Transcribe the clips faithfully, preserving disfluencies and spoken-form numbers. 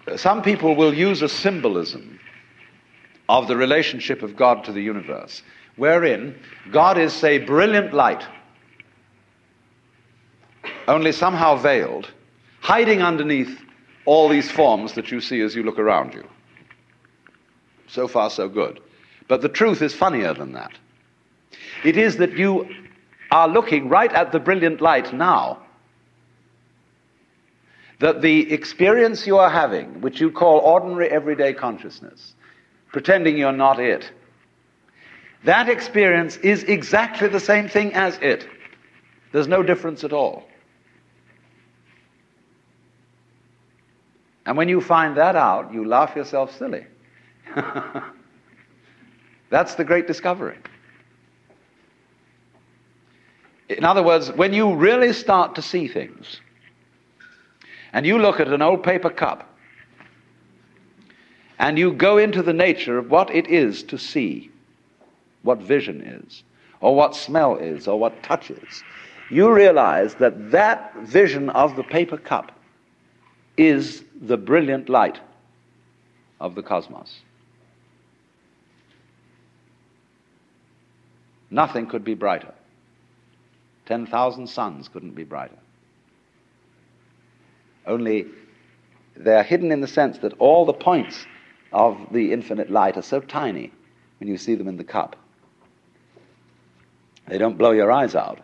Some people will use a symbolism of the relationship of God to the universe, wherein God is, say, brilliant light, only somehow veiled, hiding underneath all these forms that you see as you look around you. So far, so good. But the truth is funnier than that. It is that you are looking right at the brilliant light now, that the experience you are having, which you call ordinary everyday consciousness, pretending you're not it, that experience is exactly the same thing as it. There's no difference at all. And when you find that out, you laugh yourself silly. That's the great discovery. In other words, when you really start to see things, and you look at an old paper cup, and you go into the nature of what it is to see, what vision is, or what smell is, or what touch is, you realize that that vision of the paper cup is the brilliant light of the cosmos. Nothing could be brighter. Ten thousand suns couldn't be brighter. Only they are hidden in the sense that all the points of the infinite light are so tiny when you see them in the cup. They don't blow your eyes out.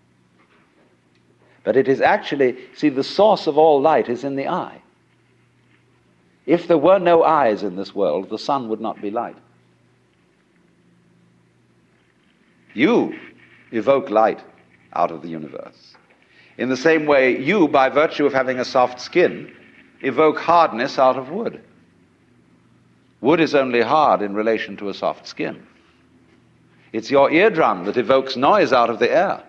But it is actually, see, the source of all light is in the eye. If there were no eyes in this world, the sun would not be light. You evoke light out of the universe. In the same way, you, by virtue of having a soft skin, evoke hardness out of wood. Wood is only hard in relation to a soft skin. It's your eardrum that evokes noise out of the air.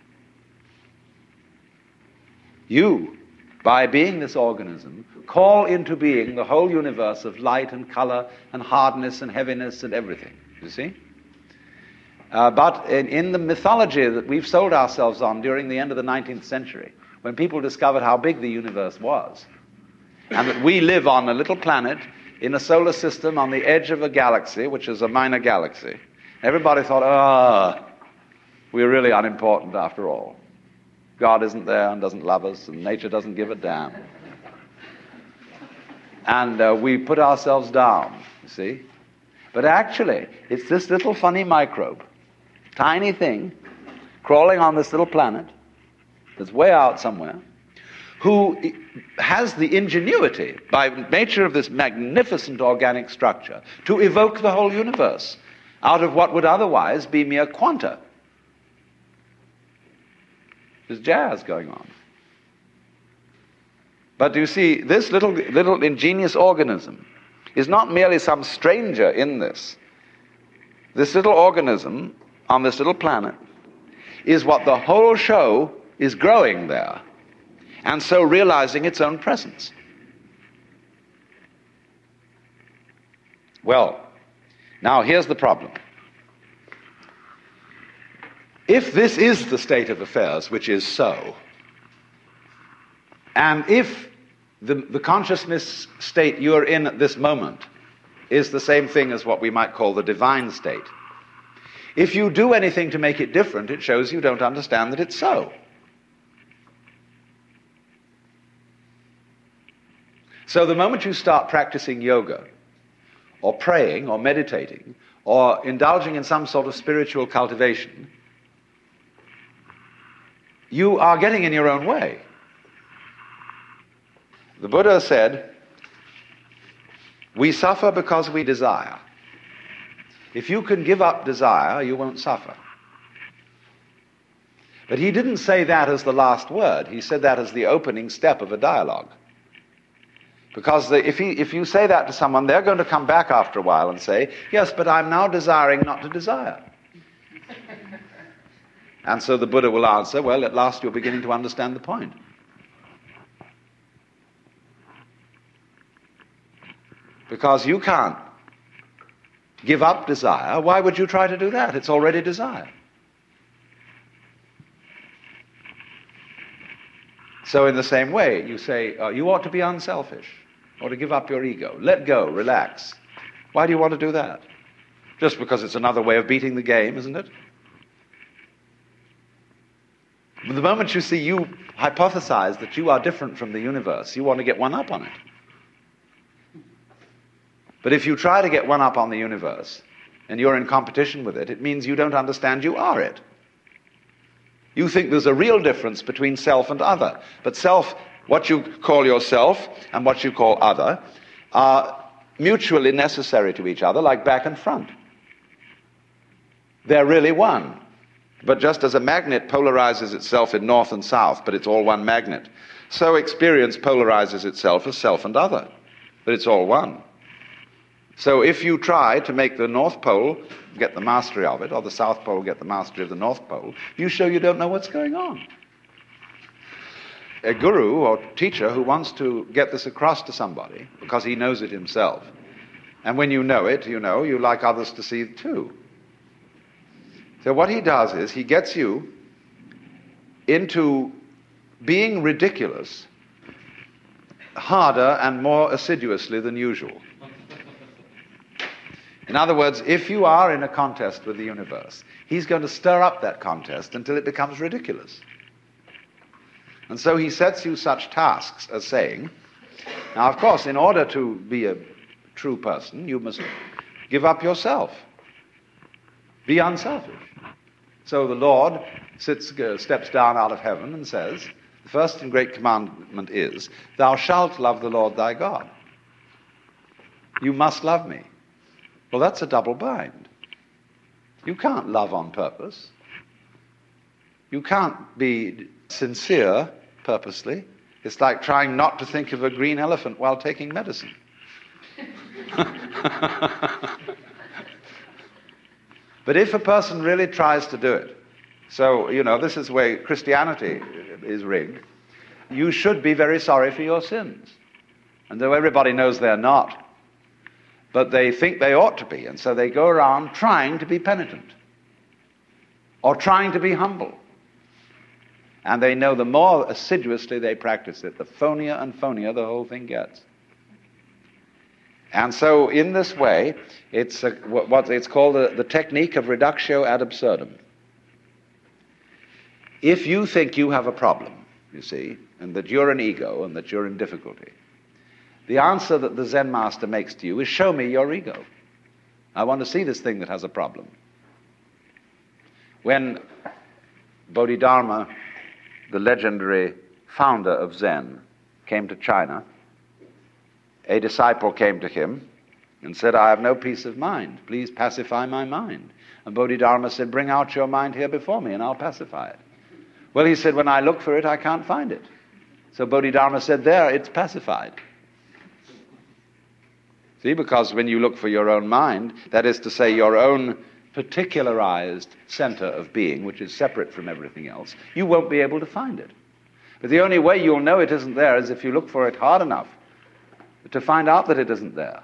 You, by being this organism, call into being the whole universe of light and color and hardness and heaviness and everything. You see? Uh, but in, in the mythology that we've sold ourselves on during the end of the nineteenth century, when people discovered how big the universe was, and that we live on a little planet in a solar system on the edge of a galaxy, which is a minor galaxy, everybody thought, ah, oh, we're really unimportant after all. God isn't there and doesn't love us, and nature doesn't give a damn. And uh, we put ourselves down, you see. But actually, it's this little funny microbe, tiny thing, crawling on this little planet that's way out somewhere, who has the ingenuity, by nature of this magnificent organic structure, to evoke the whole universe out of what would otherwise be mere quanta. There's jazz going on. But you see, this little, little ingenious organism is not merely some stranger in this. This little organism on this little planet is what the whole show is growing there, and so realizing its own presence. Well, now here's the problem. If this is the state of affairs, which is so, and if the, the consciousness state you're in at this moment is the same thing as what we might call the divine state, if you do anything to make it different, it shows you don't understand that it's so. So the moment you start practicing yoga, or praying, or meditating, or indulging in some sort of spiritual cultivation, you are getting in your own way. The Buddha said, we suffer because we desire. If you can give up desire, you won't suffer. But he didn't say that as the last word. He said that as the opening step of a dialogue. Because the, if, he, if you say that to someone, they're going to come back after a while and say, yes, but I'm now desiring not to desire. And so the Buddha will answer, well, at last you're beginning to understand the point. Because you can't give up desire. Why would you try to do that? It's already desire. So in the same way, you say, uh, you ought to be unselfish. or to give up your ego. Let go, relax. Why do you want to do that? Just because it's another way of beating the game, isn't it? But the moment you see you hypothesize that you are different from the universe, you want to get one up on it. But if you try to get one up on the universe, and you're in competition with it, it means you don't understand you are it. You think there's a real difference between self and other. But self, what you call yourself and what you call other, are mutually necessary to each other, like back and front. They're really one. But just as a magnet polarizes itself in north and south, but it's all one magnet, so experience polarizes itself as self and other, but it's all one. So if you try to make the North Pole get the mastery of it, or the South Pole get the mastery of the North Pole, you show you don't know what's going on. A guru or teacher who wants to get this across to somebody, because he knows it himself, and when you know it, you know, you like others to see it too. So what he does is he gets you into being ridiculous harder and more assiduously than usual. In other words, if you are in a contest with the universe, he's going to stir up that contest until it becomes ridiculous. And so he sets you such tasks as saying, now of course, in order to be a true person, you must give up yourself. Be unselfish. So the Lord sits, uh, steps down out of heaven and says, the first and great commandment is, thou shalt love the Lord thy God. You must love me. Well, that's a double bind. You can't love on purpose. You can't be sincere purposely. It's like trying not to think of a green elephant while taking medicine. But if a person really tries to do it, so, you know, this is the way Christianity is rigged, you should be very sorry for your sins. And though everybody knows they're not, but they think they ought to be, and so they go around trying to be penitent or trying to be humble. And they know the more assiduously they practice it, the phonier and phonier the whole thing gets. And so in this way, it's a, what it's called the, the technique of reductio ad absurdum. If you think you have a problem, you see, and that you're an ego and that you're in difficulty, the answer that the Zen master makes to you is, show me your ego. I want to see this thing that has a problem. When Bodhidharma, the legendary founder of Zen, came to China, a disciple came to him and said, I have no peace of mind. Please pacify my mind. And Bodhidharma said, bring out your mind here before me and I'll pacify it. Well, he said, when I look for it, I can't find it. So Bodhidharma said, there, it's pacified. See, because when you look for your own mind, that is to say your own particularized center of being, which is separate from everything else, you won't be able to find it. But the only way you'll know it isn't there is if you look for it hard enough to find out that it isn't there.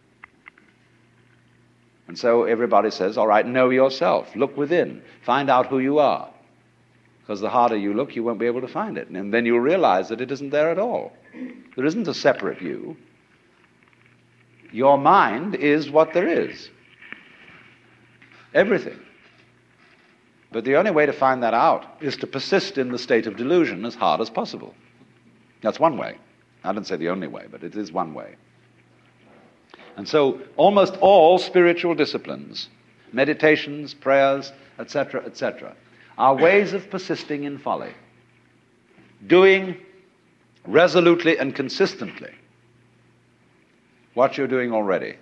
And so everybody says, all right, know yourself. Look within. Find out who you are. Because the harder you look, you won't be able to find it. And then you'll realize that it isn't there at all. There isn't a separate you. Your mind is what there is. Everything. But the only way to find that out is to persist in the state of delusion as hard as possible. That's one way. I don't say the only way, but it is one way. And so almost all spiritual disciplines, meditations, prayers, et cetera, et cetera, are ways of persisting in folly. Doing resolutely and consistently what you're doing already.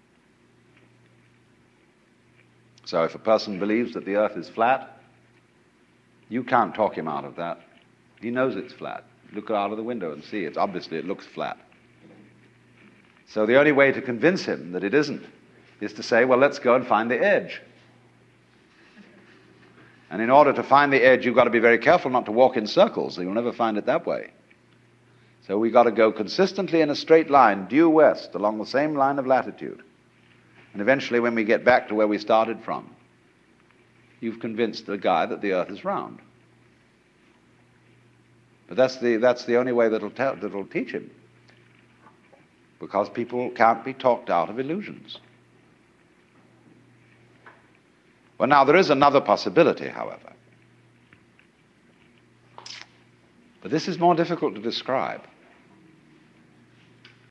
So if a person believes that the earth is flat, you can't talk him out of that. He knows it's flat. Look out of the window and see it. Obviously it looks flat. So the only way to convince him that it isn't is to say, well, let's go and find the edge. And in order to find the edge, you've got to be very careful not to walk in circles, or you'll never find it that way. So we've got to go consistently in a straight line, due west, along the same line of latitude. And eventually, when we get back to where we started from, you've convinced the guy that the earth is round. But that's the, that's the only way that'll, tell, that'll teach him. because people can't be talked out of illusions. Well, now, there is another possibility, however. But this is more difficult to describe.